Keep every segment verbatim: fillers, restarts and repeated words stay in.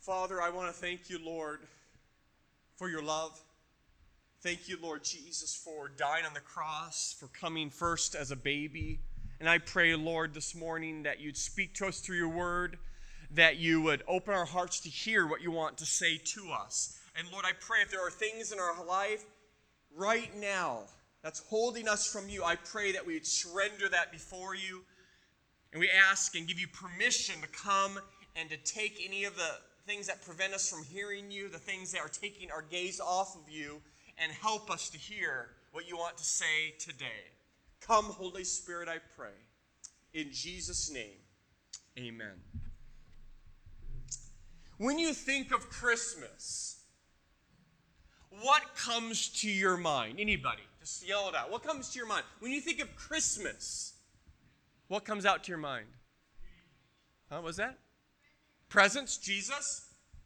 Father, I want to thank you, Lord, for your love. Thank you, Lord Jesus, for dying on the cross, for coming first as a baby. And I pray, Lord, this morning that you'd speak to us through your word, that you would open our hearts to hear what you want to say to us. And Lord, I pray if there are things in our life right now that's holding us from you, I pray that we would surrender that before you. And we ask and give you permission to come and to take any of the things that prevent us from hearing you, the things that are taking our gaze off of you, and help us to hear what you want to say today. Come, Holy Spirit, I pray. In Jesus' name, amen. When you think of Christmas, what comes to your mind? Anybody? Just yell it out. What comes to your mind? When you think of Christmas, what comes out to your mind? Huh, what was that? Presents, Jesus?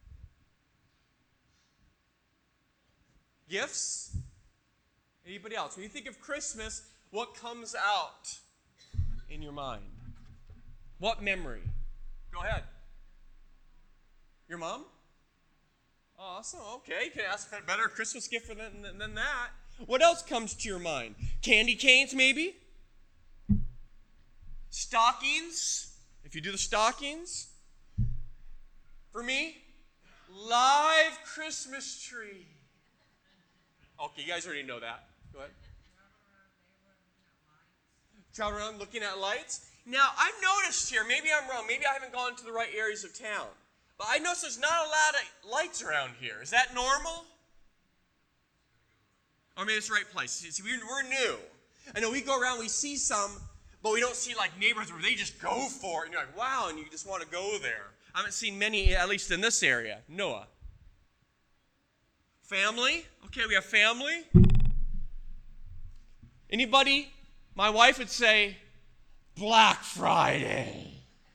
Gifts? Anybody else? When you think of Christmas, what comes out in your mind? What memory? Go ahead. Your mom? Awesome. Okay, you can ask for a better Christmas gift for than, than, than that. What else comes to your mind? Candy canes, maybe? Stockings, if you do the stockings. For me, live Christmas tree. Okay, you guys already know that. Go ahead. Travel around looking at lights. Now, I've noticed here, maybe I'm wrong, maybe I haven't gone to the right areas of town, but I noticed there's not a lot of lights around here. Is that normal? Or maybe it's the right place. See, we're, we're new. I know we go around, we see some, but we don't see like neighborhoods where they just go for it, and you're like, wow, and you just want to go there. I haven't seen many, at least in this area. Noah. Family? Okay, we have family. Anybody? My wife would say, Black Friday.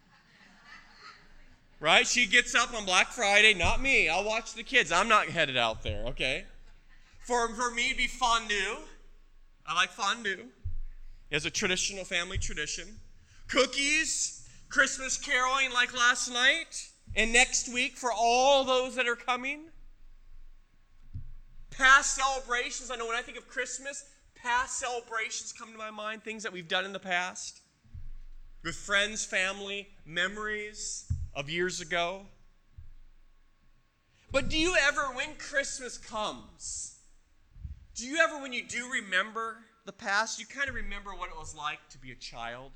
Right? She gets up on Black Friday, not me. I'll watch the kids. I'm not headed out there, okay? For, for me, it'd be fondue. I like fondue. It's a traditional family tradition. Cookies. Christmas caroling like last night and next week for all those that are coming. Past celebrations. I know when I think of Christmas, past celebrations come to my mind, things that we've done in the past. With friends, family, memories of years ago. But do you ever, when Christmas comes, do you ever, when you do remember the past, you kind of remember what it was like to be a child?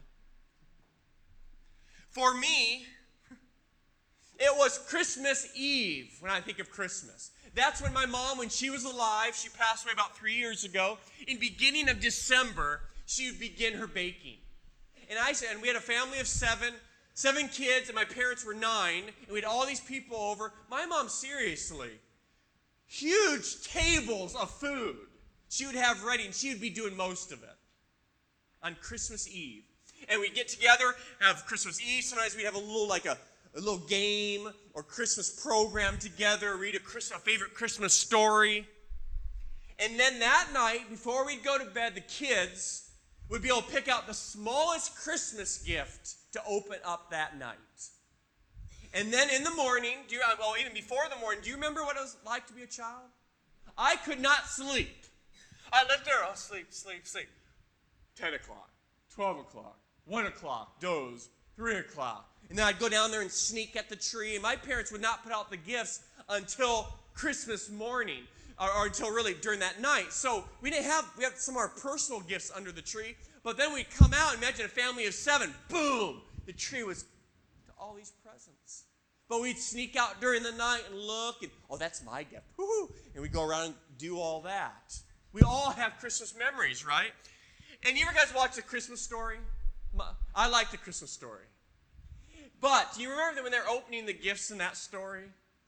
For me, it was Christmas Eve when I think of Christmas. That's when my mom, when she was alive, she passed away about three years ago. In beginning of December, she would begin her baking. And I said, and we had a family of seven, seven kids, and my parents were nine, and we had all these people over. My mom, seriously, huge tables of food she would have ready, and she would be doing most of it on Christmas Eve. And we'd get together, have Christmas Eve. Sometimes we'd have a little, like a, a little game or Christmas program together, read a, Christ, a favorite Christmas story. And then that night, before we'd go to bed, the kids would be able to pick out the smallest Christmas gift to open up that night. And then in the morning, do you, well, even before the morning, do you remember what it was like to be a child? I could not sleep. I lived there, oh, sleep, sleep, sleep. ten o'clock, twelve o'clock. One o'clock, doze, three o'clock. And then I'd go down there and sneak at the tree. And my parents would not put out the gifts until Christmas morning, or, or until really during that night. So we didn't have, we had some of our personal gifts under the tree. But then we'd come out, imagine a family of seven, boom, the tree was to all these presents. But we'd sneak out during the night and look, and oh, that's my gift. Woo-hoo. And we'd go around and do all that. We all have Christmas memories, right? And you ever guys watch The Christmas Story? I like The Christmas Story. But do you remember that when they're opening the gifts in that story?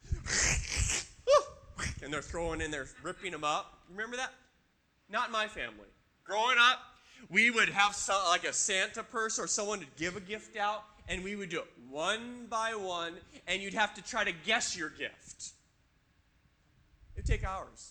And they're throwing in, they're ripping them up. Remember that? Not in my family. Growing up, we would have some, like a Santa person or someone to give a gift out, and we would do it one by one, and you'd have to try to guess your gift. It'd take hours.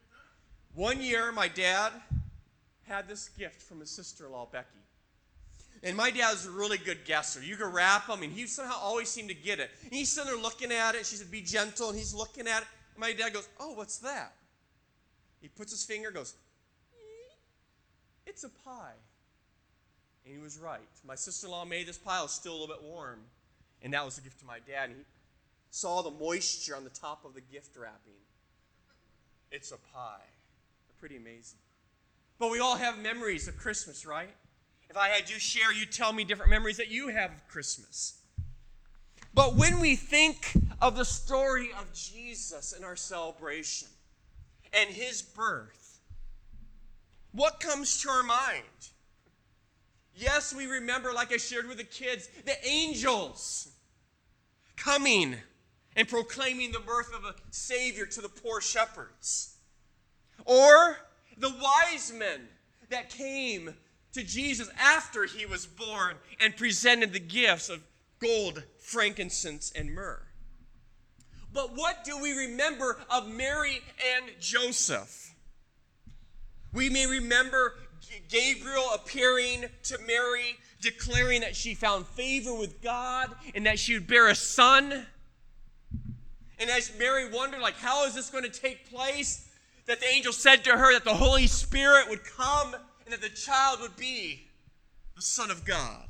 One year, my dad had this gift from his sister-in-law, Becky. And my dad was a really good guesser. You could wrap them, and he somehow always seemed to get it. And he's sitting there looking at it. She said, be gentle, and he's looking at it. And my dad goes, oh, what's that? He puts his finger, goes, it's a pie. And he was right. My sister-in-law made this pie. It was still a little bit warm. And that was a gift to my dad. And he saw the moisture on the top of the gift wrapping. It's a pie. Pretty amazing. But we all have memories of Christmas, right? If I had you share, you tell me different memories that you have of Christmas. But when we think of the story of Jesus in our celebration and his birth, what comes to our mind? Yes, we remember, like I shared with the kids, the angels coming and proclaiming the birth of a Savior to the poor shepherds. Or the wise men that came to Jesus after he was born and presented the gifts of gold, frankincense, and myrrh. But what do we remember of Mary and Joseph? We may remember Gabriel appearing to Mary, declaring that she found favor with God and that she would bear a son. And as Mary wondered, like, how is this going to take place? That the angel said to her that the Holy Spirit would come and that the child would be the Son of God.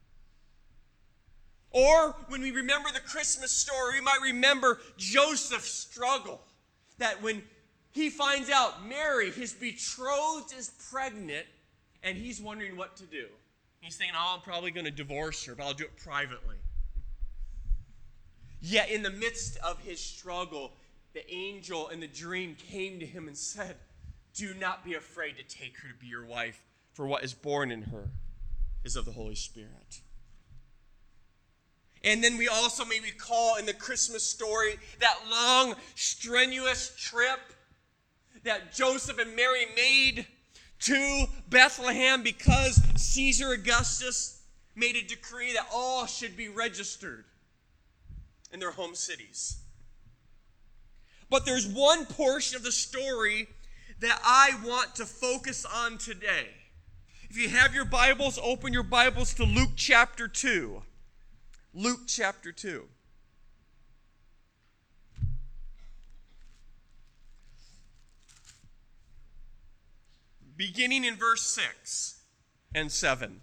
Or when we remember the Christmas story, we might remember Joseph's struggle. That when he finds out Mary, his betrothed, is pregnant, and he's wondering what to do. He's thinking, oh, I'm probably going to divorce her, but I'll do it privately. Yet in the midst of his struggle, the angel in the dream came to him and said, do not be afraid to take her to be your wife, for what is born in her is of the Holy Spirit. And then we also may recall in the Christmas story that long, strenuous trip that Joseph and Mary made to Bethlehem because Caesar Augustus made a decree that all should be registered in their home cities. But there's one portion of the story that I want to focus on today. If you have your Bibles, open your Bibles to Luke chapter two. Luke chapter two. Beginning in verse six and seven.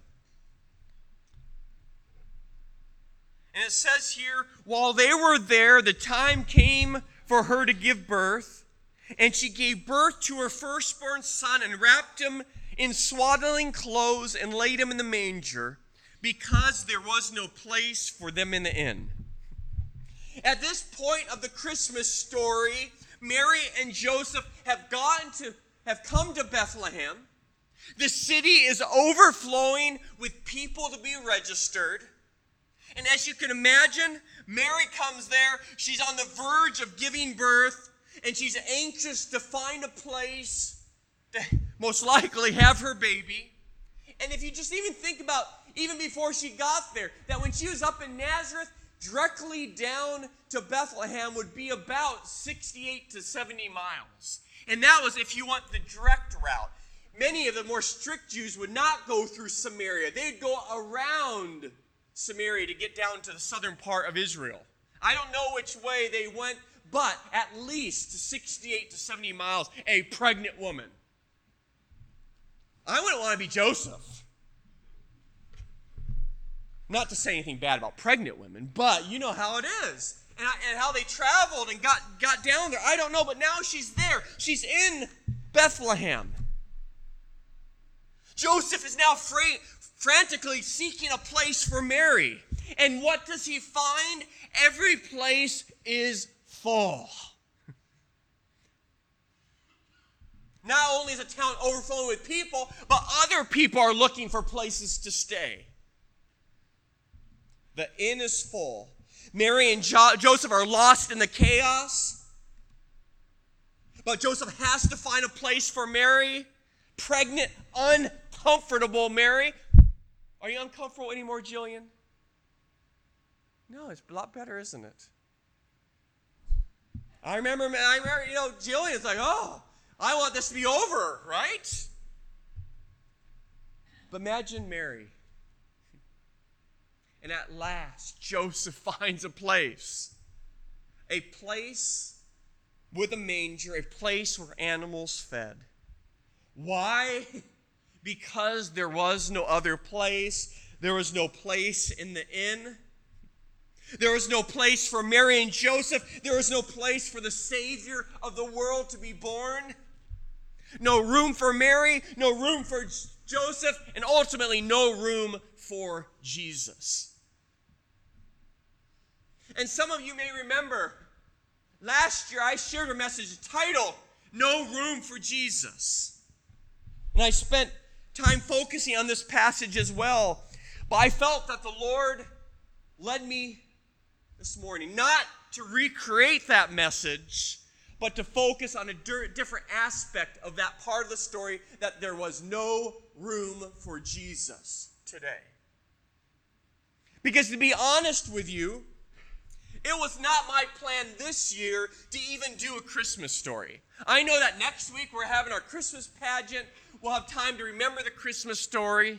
And it says here, while they were there, the time came for her to give birth, and she gave birth to her firstborn son and wrapped him in swaddling clothes and laid him in the manger, because there was no place for them in the inn. At this point of the Christmas story, Mary and Joseph have gotten to have come to Bethlehem. The city is overflowing with people to be registered. And as you can imagine, Mary comes there. She's on the verge of giving birth, and she's anxious to find a place to most likely have her baby. And if you just even think about, even before she got there, that when she was up in Nazareth, directly down to Bethlehem would be about sixty-eight to seventy miles. And that was if you want the direct route. Many of the more strict Jews would not go through Samaria. They'd go around Samaria to get down to the southern part of Israel. I don't know which way they went, but at least sixty-eight to seventy miles, a pregnant woman. I wouldn't want to be Joseph. Not to say anything bad about pregnant women, but you know how it is. And, I, and how they traveled and got, got down there. I don't know, but now she's there. She's in Bethlehem. Joseph is now free, frantically seeking a place for Mary. And what does he find? Every place is full. Not only is a town overflowing with people, but other people are looking for places to stay. The inn is full. Mary and jo- Joseph are lost in the chaos. But Joseph has to find a place for Mary. Pregnant, uncomfortable Mary. Are you uncomfortable anymore, Jillian? No, it's a lot better, isn't it? I remember, I remember, you know, Jillian's like, oh, I want this to be over, right? But imagine Mary. And at last, Joseph finds a place. A place with a manger, a place where animals fed. Why? Because there was no other place. There was no place in the inn. There was no place for Mary and Joseph. There was no place for the Savior of the world to be born. No room for Mary, no room for Joseph, and ultimately no room for Jesus. And some of you may remember, last year I shared a message titled, No Room for Jesus. And I spent time focusing on this passage as well. But I felt that the Lord led me this morning not to recreate that message, but to focus on a different aspect of that part of the story, that there was no room for Jesus today. Because to be honest with you, it was not my plan this year to even do a Christmas story. I know that next week we're having our Christmas pageant. We'll have time to remember the Christmas story.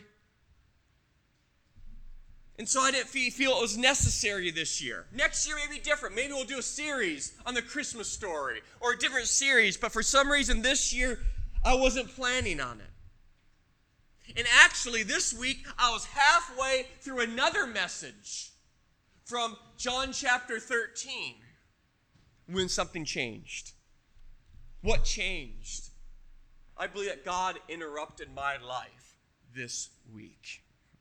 And so I didn't feel it was necessary this year. Next year may be different. Maybe we'll do a series on the Christmas story or a different series. But for some reason this year, I wasn't planning on it. And actually this week, I was halfway through another message from John chapter thirteen when something changed. What changed? I believe that God interrupted my life this week.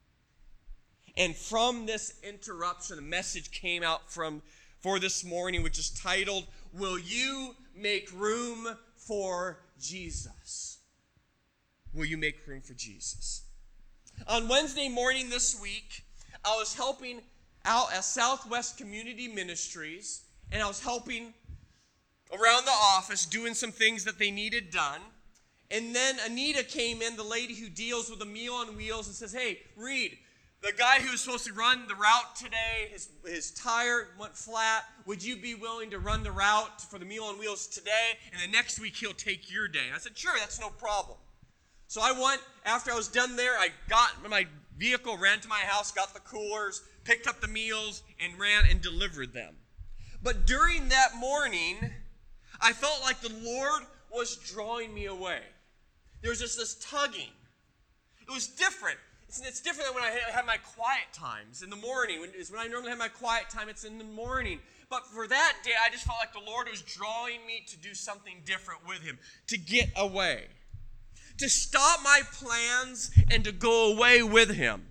And from this interruption, the message came out from for this morning, which is titled, Will You Make Room for Jesus? Will you make room for Jesus? On Wednesday morning this week, I was helping out at Southwest Community Ministries, and I was helping around the office doing some things that they needed done. And then Anita came in, the lady who deals with the Meal on Wheels, and says, Hey, Reed, the guy who was supposed to run the route today, his, his tire went flat. Would you be willing to run the route for the Meal on Wheels today? And then next week he'll take your day. And I said, sure, that's no problem. So I went, after I was done there, I got my vehicle, ran to my house, got the coolers, picked up the meals, and ran and delivered them. But during that morning, I felt like the Lord was drawing me away. There was just this tugging. It was different. It's different than when I have my quiet times in the morning. When, when I normally have my quiet time, it's in the morning. But for that day, I just felt like the Lord was drawing me to do something different with Him, to get away, to stop my plans and to go away with Him.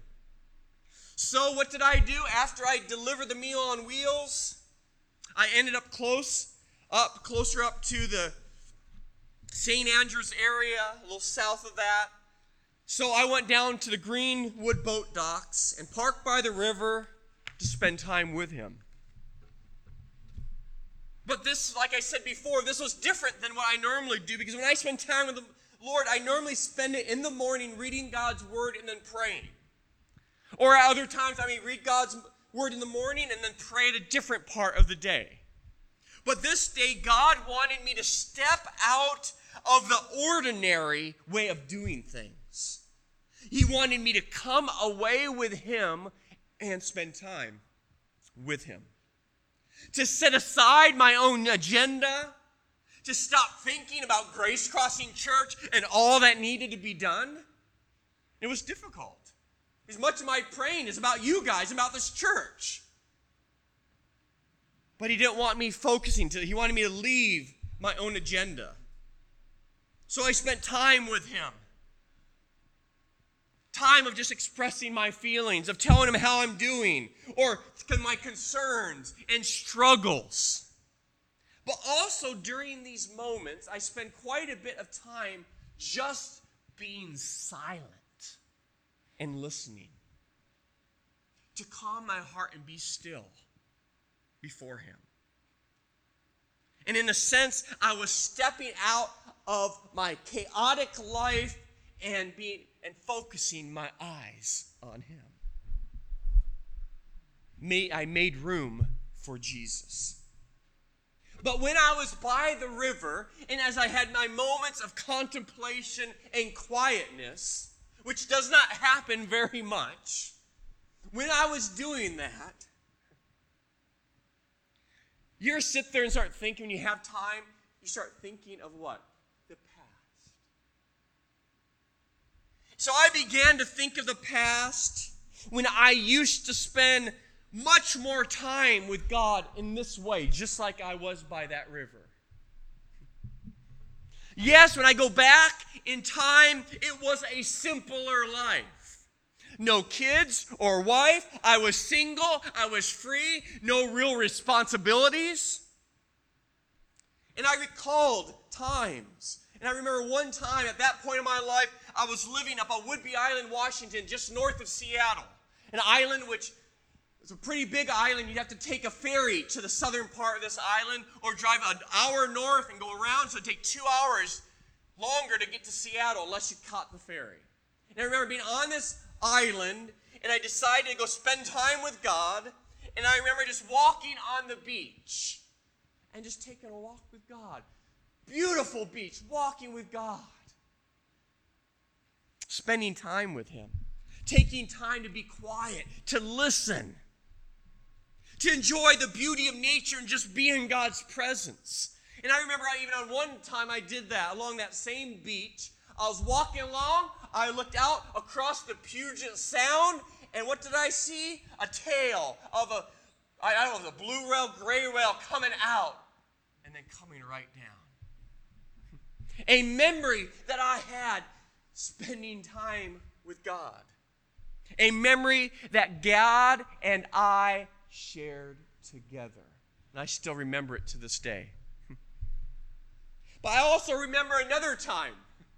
So what did I do after I delivered the Meal on Wheels? I ended up close, up closer up to the Saint Andrews area, a little south of that. So I went down to the Greenwood boat docks and parked by the river to spend time with Him. But this, like I said before, this was different than what I normally do, because when I spend time with the Lord, I normally spend it in the morning reading God's Word and then praying. Or at other times, I may read God's Word in the morning and then pray at a different part of the day. But this day, God wanted me to step out of the ordinary way of doing things. He wanted me to come away with Him and spend time with Him. To set aside my own agenda, to stop thinking about Grace Crossing Church and all that needed to be done. It was difficult. As much of my praying is about you guys, about this church. But He didn't want me focusing. To, he wanted me to leave my own agenda. So I spent time with Him. Time of just expressing my feelings, of telling Him how I'm doing, or my concerns and struggles. But also during these moments, I spend quite a bit of time just being silent and listening, to calm my heart and be still before Him. And in a sense, I was stepping out of my chaotic life and being and focusing my eyes on Him. I made room for Jesus. But when I was by the river, and as I had my moments of contemplation and quietness, which does not happen very much, when I was doing that, you ever sit there and start thinking, when you have time, you start thinking of what? The past. So I began to think of the past when I used to spend much more time with God in this way, just like I was by that river. Yes, when I go back in time, it was a simpler life. No kids or wife. I was single. I was free. No real responsibilities. And I recalled times. And I remember one time at that point in my life, I was living up on Whidbey Island, Washington, just north of Seattle. An island which is a pretty big island. You'd have to take a ferry to the southern part of this island or drive an hour north and go around. So it'd take two hours longer to get to Seattle unless you caught the ferry. And I remember being on this island, and I decided to go spend time with God. And I remember just walking on the beach and just taking a walk with God. Beautiful beach, walking with God. Spending time with Him. Taking time to be quiet, to listen. To enjoy the beauty of nature and just be in God's presence. And I remember I, even on one time I did that along that same beach. I was walking along. I looked out across the Puget Sound. And what did I see? A tail of a, I don't know, the blue whale, gray whale coming out. And then coming right down. A memory that I had spending time with God. A memory that God and I shared together. And I still remember it to this day. But I also remember another time.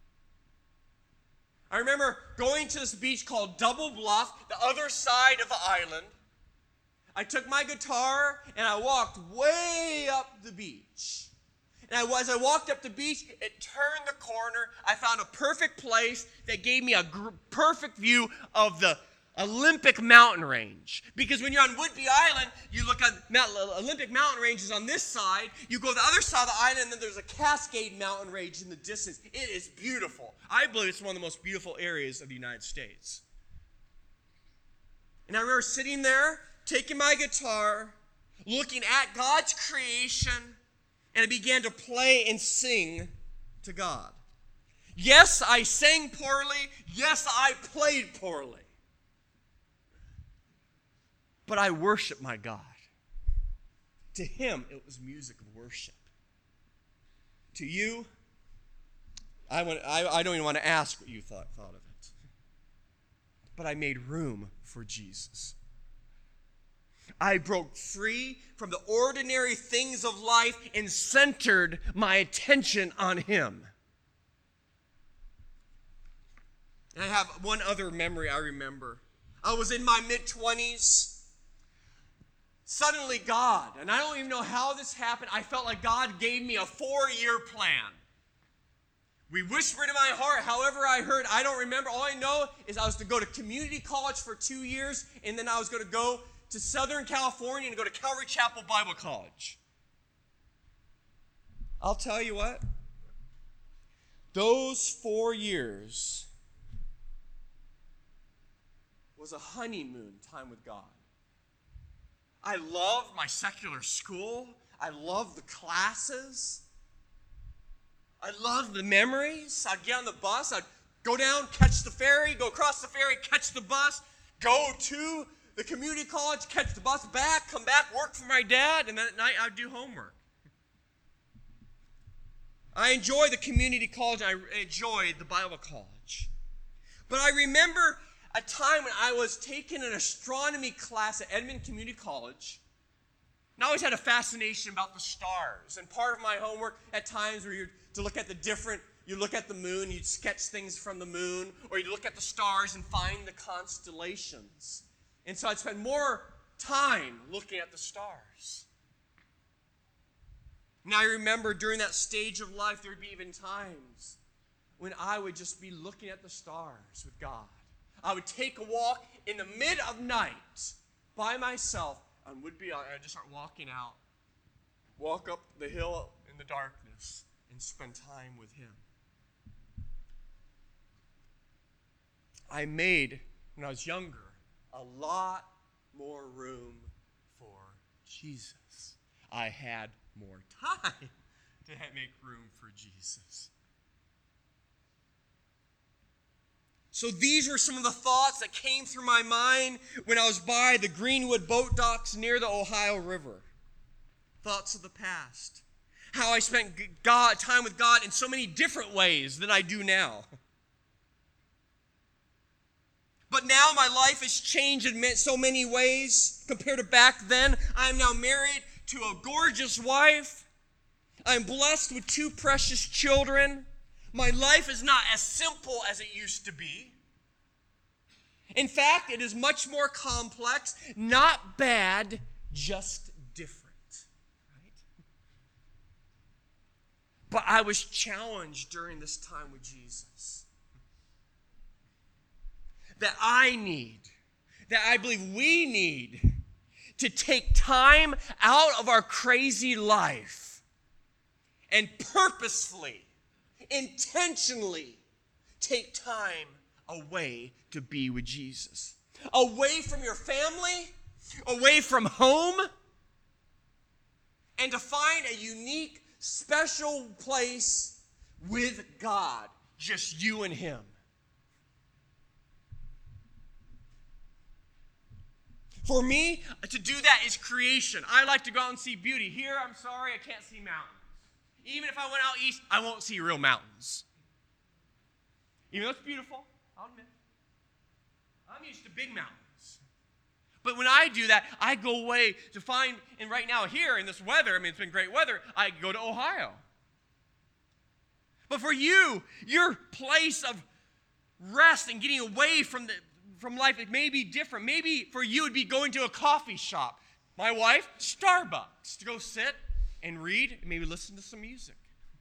I remember going to this beach called Double Bluff, the other side of the island. I took my guitar and I walked way up the beach. And I, as I walked up the beach, it turned the corner. I found a perfect place that gave me a gr- perfect view of the Olympic mountain range. Because when you're on Whidbey Island, you look at Mount, Olympic mountain range is on this side. You go to the other side of the island, and then there's a Cascade mountain range in the distance. It is beautiful. I believe it's one of the most beautiful areas of the United States. And I remember sitting there, taking my guitar, looking at God's creation, and I began to play and sing to God. Yes, I sang poorly. Yes, I played poorly. But I worship my God. To Him, it was music of worship. To you, I, want, I, I don't even want to ask what you thought, thought of it. But I made room for Jesus. I broke free from the ordinary things of life and centered my attention on Him. And I have one other memory I remember. I was in my mid-twenties. Suddenly God, and I don't even know how this happened, I felt like God gave me a four-year plan. We whispered in my heart, however I heard, I don't remember. All I know is I was to go to community college for two years, and then I was going to go to Southern California and go to Calvary Chapel Bible College. I'll tell you what, those four years was a honeymoon time with God. I loved my secular school. I loved the classes. I loved the memories. I'd get on the bus. I'd go down, catch the ferry, go across the ferry, catch the bus, go to the community college, catch the bus back, come back, work for my dad, and then at night I'd do homework. I enjoyed the community college. I enjoyed the Bible college. But I remember a time when I was taking an astronomy class at Edmond Community College. And I always had a fascination about the stars. And part of my homework at times were you to look at the different, you look at the moon, you'd sketch things from the moon, or you'd look at the stars and find the constellations. And so I'd spend more time looking at the stars. And I remember during that stage of life, there would be even times when I would just be looking at the stars with God. I would take a walk in the mid of night by myself on Whidbey Island. I'd just start walking out, walk up the hill in the darkness, and spend time with Him. I made, when I was younger, a lot more room for Jesus. I had more time to make room for Jesus. So these were some of the thoughts that came through my mind when I was by the Greenwood boat docks near the Ohio River. Thoughts of the past. How I spent God, time with God in so many different ways than I do now. But now my life has changed in so many ways compared to back then. I am now married to a gorgeous wife. I'm blessed with two precious children. My life is not as simple as it used to be. In fact, it is much more complex, not bad, just different. Right? But I was challenged during this time with Jesus. That I need, that I believe we need to take time out of our crazy life and purposefully, intentionally take time away to be with Jesus. Away from your family, away from home, and to find a unique, special place with God, just you and Him. For me, to do that is creation. I like to go out and see beauty. Here, I'm sorry, I can't see mountains. Even if I went out east, I won't see real mountains. Even though it's beautiful, I'll admit. I'm used to big mountains. But when I do that, I go away to find, and right now here in this weather, I mean, it's been great weather, I go to Ohio. But for you, your place of rest and getting away from the from life, it may be different. Maybe for you, it would be going to a coffee shop. My wife, Starbucks, to go sit and read and maybe listen to some music.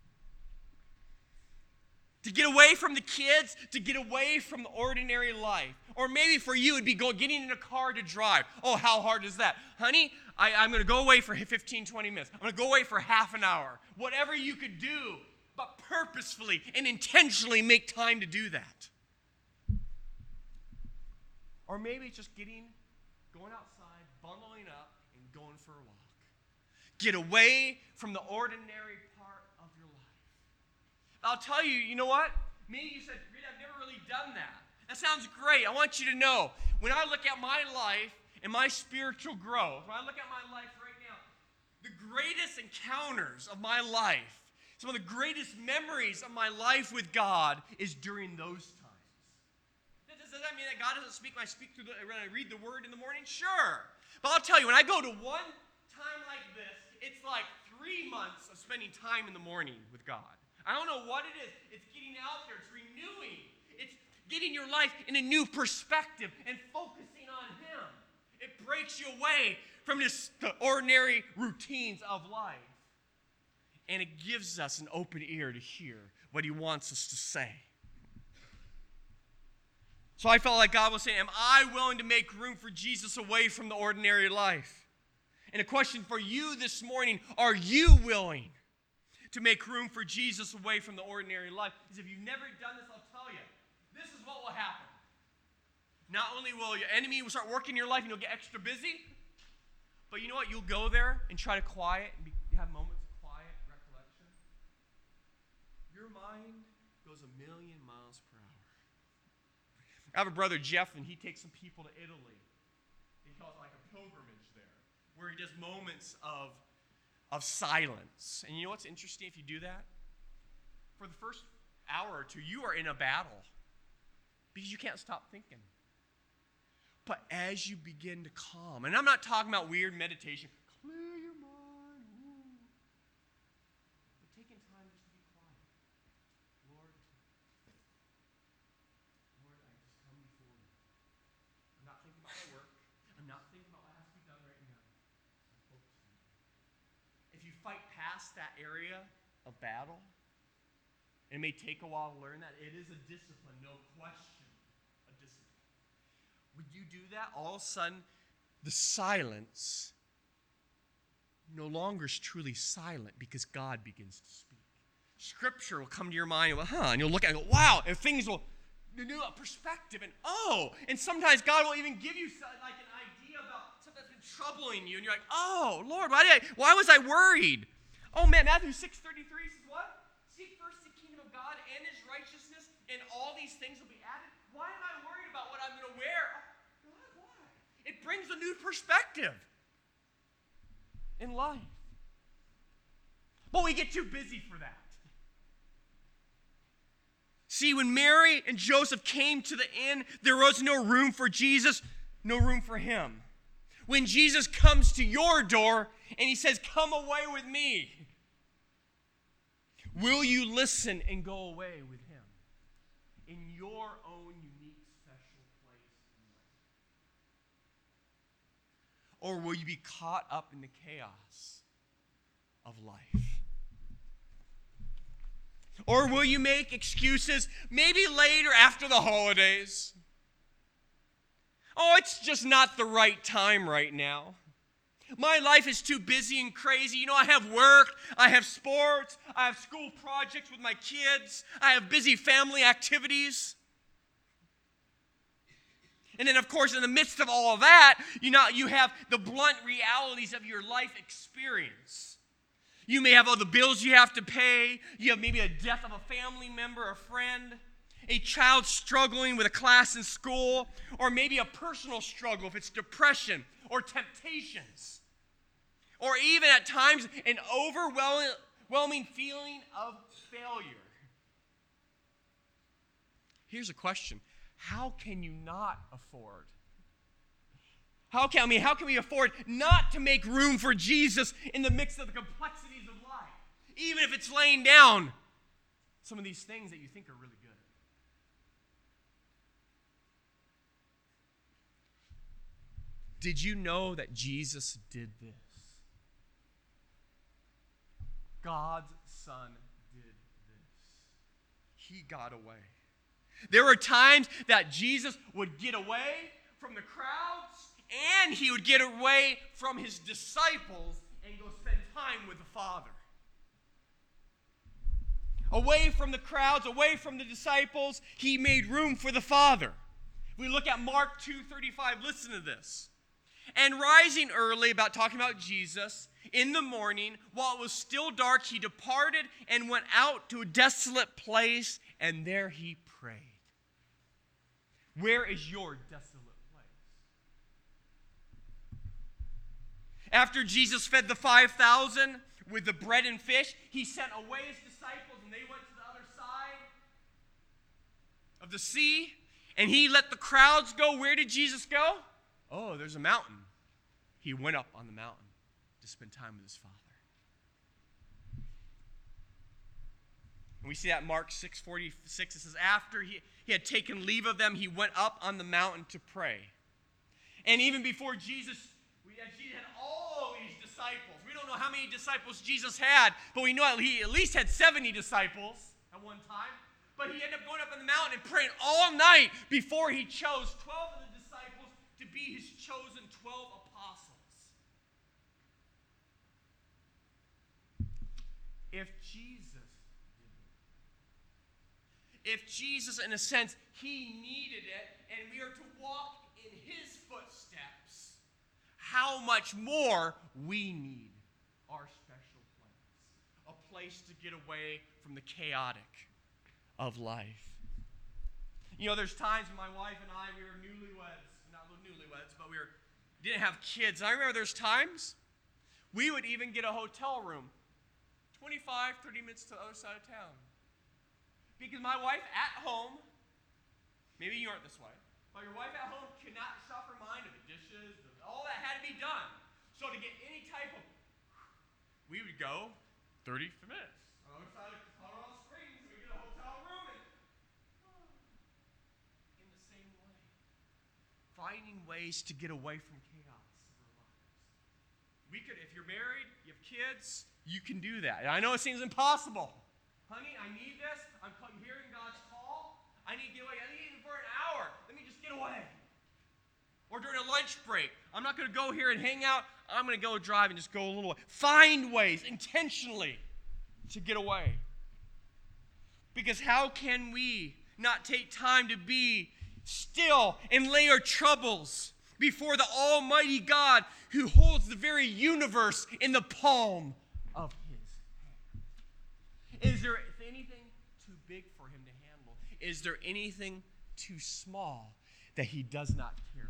To get away from the kids, to get away from the ordinary life. Or maybe for you, it would be go, getting in a car to drive. Oh, how hard is that? Honey, I, I'm going to go away for fifteen, twenty minutes. I'm going to go away for half an hour. Whatever you could do, but purposefully and intentionally make time to do that. Or maybe it's just getting, going outside, bundling up, and going for a walk. Get away from the ordinary part of your life. I'll tell you, you know what? Maybe you said, Reed, I've never really done that. That sounds great. I want you to know, when I look at my life and my spiritual growth, when I look at my life right now, the greatest encounters of my life, some of the greatest memories of my life with God is during those times. Does that mean that God doesn't speak when I speak through the, when I read the Word in the morning? Sure. But I'll tell you, when I go to one time like this, it's like three months of spending time in the morning with God. I don't know what it is. It's getting out there. It's renewing. It's getting your life in a new perspective and focusing on Him. It breaks you away from just the ordinary routines of life. And it gives us an open ear to hear what He wants us to say. So I felt like God was saying, am I willing to make room for Jesus away from the ordinary life? And a question for you this morning, are you willing to make room for Jesus away from the ordinary life? Because if you've never done this, I'll tell you, this is what will happen. Not only will your enemy start working in your life and you'll get extra busy, but you know what? You'll go there and try to quiet and be, have moments of quiet recollection. Your mind goes a million miles per hour. I have a brother, Jeff, and he takes some people to Italy. He calls it like a pilgrimage there, where he does moments of, of silence. And you know what's interesting if you do that? For the first hour or two, you are in a battle because you can't stop thinking. But as you begin to calm, and I'm not talking about weird meditation, clear your mind, woo. But taking time just to be quiet. Lord, Lord, I just come before you. I'm not thinking about my work. I'm not thinking about what has to be done right now. I'm focusing on you. If you fight past that area of battle, it may take a while to learn that. It is a discipline, no question. Would you do that? All of a sudden, the silence no longer is truly silent because God begins to speak. Scripture will come to your mind and go, huh, and you'll look at it and go, wow, and things will new perspective. And oh, and sometimes God will even give you like an idea about something that's been troubling you. And you're like, oh, Lord, why did I, why was I worried? Oh, man, Matthew six thirty-three says what? Seek first the kingdom of God and his righteousness, and all these things will be added. Why am I worried about what I'm going to wear? God, why? It brings a new perspective in life. But we get too busy for that. See, when Mary and Joseph came to the inn, there was no room for Jesus, no room for him. When Jesus comes to your door and he says, come away with me, will you listen and go away with him in your own unique, special place in life? Or will you be caught up in the chaos of life? Or will you make excuses, maybe later after the holidays? Oh, it's just not the right time right now. My life is too busy and crazy. You know, I have work, I have sports, I have school projects with my kids, I have busy family activities. And then, of course, in the midst of all of that, you know, you have the blunt realities of your life experience. You may have all the bills you have to pay. You have maybe a death of a family member, a friend, a child struggling with a class in school, or maybe a personal struggle if it's depression or temptations, or even at times an overwhelming feeling of failure. Here's a question. How can you not afford? How can, I mean, how can we afford not to make room for Jesus in the midst of the complexities of life? Even if it's laying down some of these things that you think are really good. Did you know that Jesus did this? God's Son did this. He got away. There were times that Jesus would get away from the crowds, and he would get away from his disciples and go spend time with the Father. Away from the crowds, away from the disciples, he made room for the Father. If we look at Mark two thirty-five, listen to this. And rising early, about talking about Jesus, in the morning, while it was still dark, he departed and went out to a desolate place, and there he prayed. Where is your desolate place? After Jesus fed the five thousand with the bread and fish, he sent away his disciples, and they went to the other side of the sea, and he let the crowds go. Where did Jesus go? Oh, there's a mountain. He went up on the mountain to spend time with his Father. And we see that in Mark six forty-six. It says, after he, he had taken leave of them, he went up on the mountain to pray. And even before Jesus, we had, Jesus had all these disciples. We don't know how many disciples Jesus had, but we know he at least had seventy disciples at one time. But he ended up going up on the mountain and praying all night before he chose twelve of the disciples to be his chosen twelve apostles. If Jesus If Jesus, in a sense, he needed it, and we are to walk in his footsteps, how much more we need our special place. A place to get away from the chaotic of life. You know, there's times when my wife and I, we were newlyweds, not newlyweds, but we were, didn't have kids. And I remember there's times we would even get a hotel room twenty-five, thirty minutes to the other side of town. Because my wife at home, maybe you aren't this way, but your wife at home could not stop her mind of the dishes, all that had to be done. So to get any type of, we would go thirty minutes. On the other side of Colorado Springs, we get a hotel room, and in the same way, finding ways to get away from chaos of our lives. We could, if you're married, you have kids, you can do that. And I know it seems impossible. Honey, I need this. I'm hearing God's call. I need to get away. I need it for an hour. Let me just get away. Or during a lunch break, I'm not going to go here and hang out. I'm going to go drive and just go a little way. Find ways intentionally to get away. Because how can we not take time to be still and lay our troubles before the Almighty God who holds the very universe in the palm of his hand? Is there anything too big for him to handle? Is there anything too small that he does not care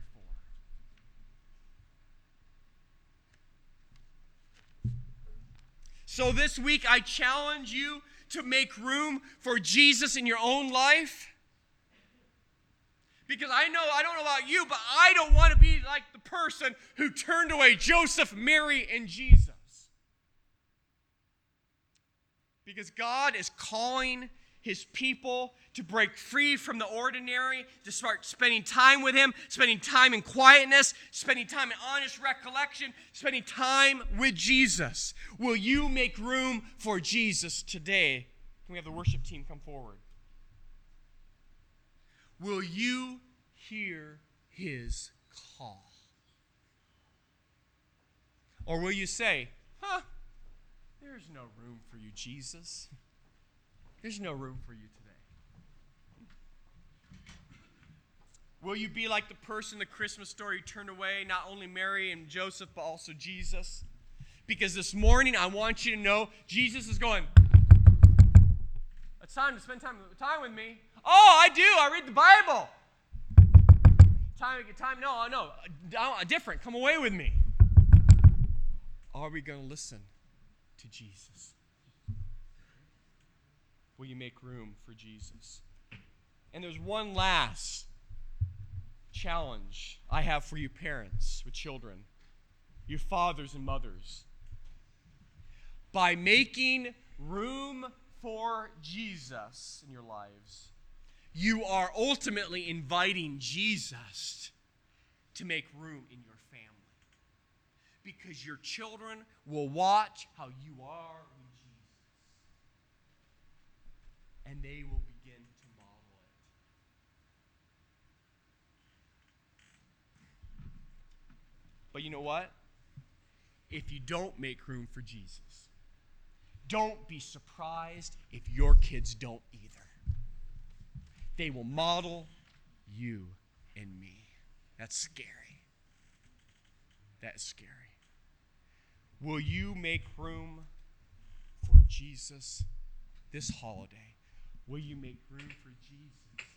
for? So this week I challenge you to make room for Jesus in your own life. Because I know, I don't know about you, but I don't want to be like the person who turned away Joseph, Mary, and Jesus. Because God is calling his people to break free from the ordinary, to start spending time with him, spending time in quietness, spending time in honest recollection, spending time with Jesus. Will you make room for Jesus today? Can we have the worship team come forward? Will you hear his call? Or will you say, huh, there's no room for you, Jesus. There's no room for you today. Will you be like the person in the Christmas story who turned away not only Mary and Joseph, but also Jesus? Because this morning I want you to know Jesus is going, it's time to spend time, time with me. Oh, I do. I read the Bible. Time, time. No, no, different. Come away with me. Are we going to listen to Jesus? Will you make room for Jesus? And there's one last challenge I have for you parents with children, you fathers and mothers. By making room for Jesus in your lives, you are ultimately inviting Jesus to make room in your family. Because your children will watch how you are with Jesus. And they will begin to model it. But you know what? If you don't make room for Jesus, don't be surprised if your kids don't either. They will model you and me. That's scary. That's scary. Will you make room for Jesus this holiday? Will you make room for Jesus